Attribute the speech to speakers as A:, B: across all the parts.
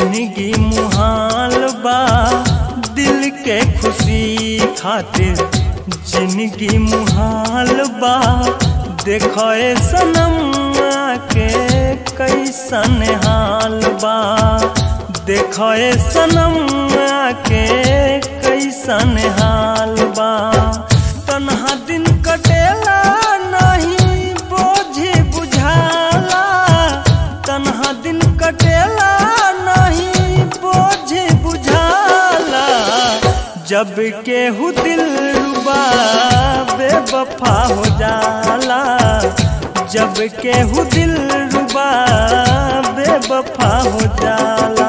A: जिंदगी मुहाल बा दिल के खुशी खातिर जिंदगी मुहाल बा देखो ए सनम के कैसन हाल बा देखो ए सनम के कैसन हाल बा तन्हा दिन कटेला नहीं बोझ बुझाला तन्हा दिन कटेला नहीं बोझ बुझाला जब केहू दिल रुबा बेवफा हो जाला जब केहू दिल रुबा बेवफा हो जाला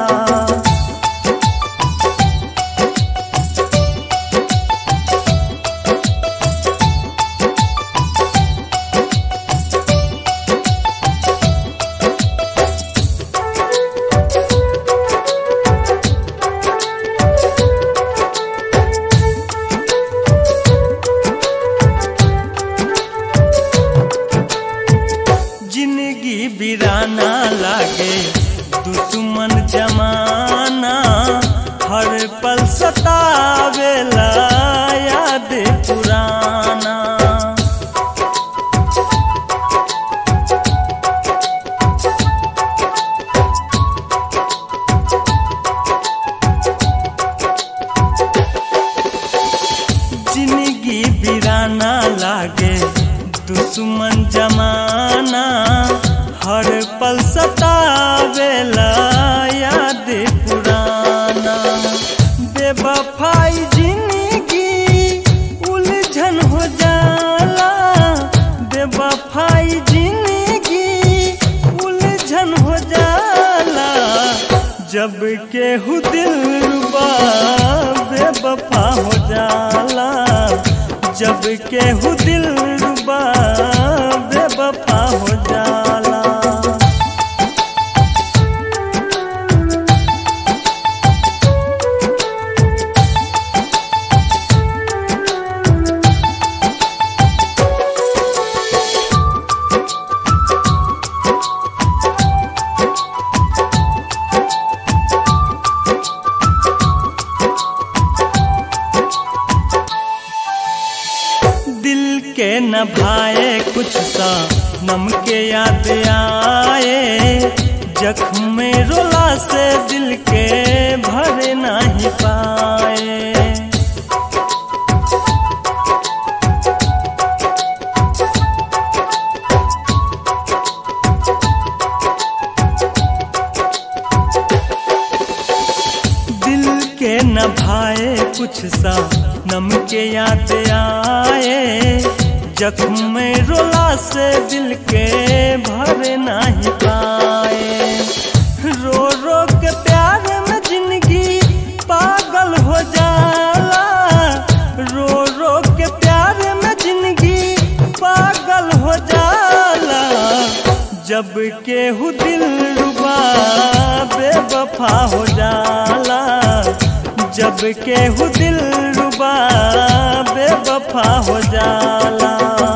A: जिंदगी बिराना लागे दुश्मन जमाना हर पल सतावेला याद पुराना जिंदगी बिराना लागे दुश्मन जमाना हर पल सतावेला याद पुराना बेवफाई जिंदगी उलझन हो जाला बेवफाई जिंदगी उलझन हो जाला जब केहू दिल रुबा बेवफा हो जाला जब केहू दिल रुबा बेवफा हो जाला दिल के न भाए कुछ सा नम के याद आए जख्म में रोला से दिल के भर नहीं पाए दिल के न भाए कुछ सा नम के याद आए जख्म में रोला से दिल के भर नहीं पाए रो रो के प्यार में जिंदगी पागल हो जाला रो रो के प्यार में जिंदगी पागल हो जाला जब केहू दिल रुबा बेवफा हो जाला जब केहू दिल रुबा बेवफा हो जाला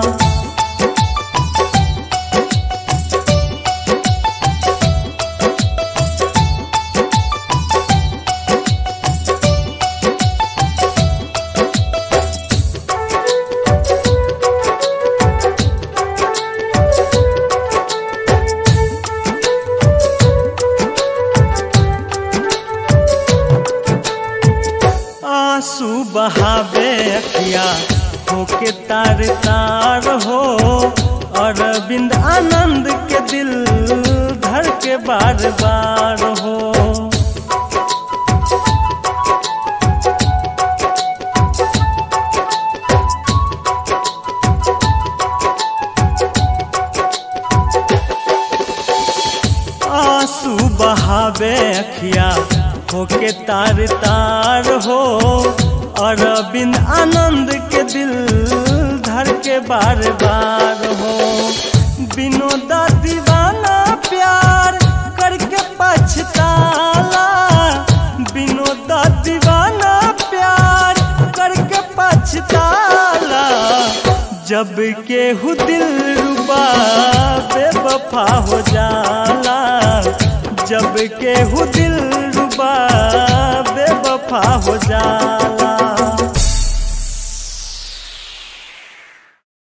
A: आंसू बहावे अखिया होके तार तार हो अरविंद आनंद के दिल धर के बार बार हो आंसू बहावे अखिया होके तार तार हो अरविंद आनंद के दिल धर के बार बार हो विनोदा दीवाना प्यार करके पछताला विनोदा दीवाना प्यार करके पछताला जब केहू दिल रुबा बेवफा हो जाला जब केहू दिल बा बेवफा हो जाला।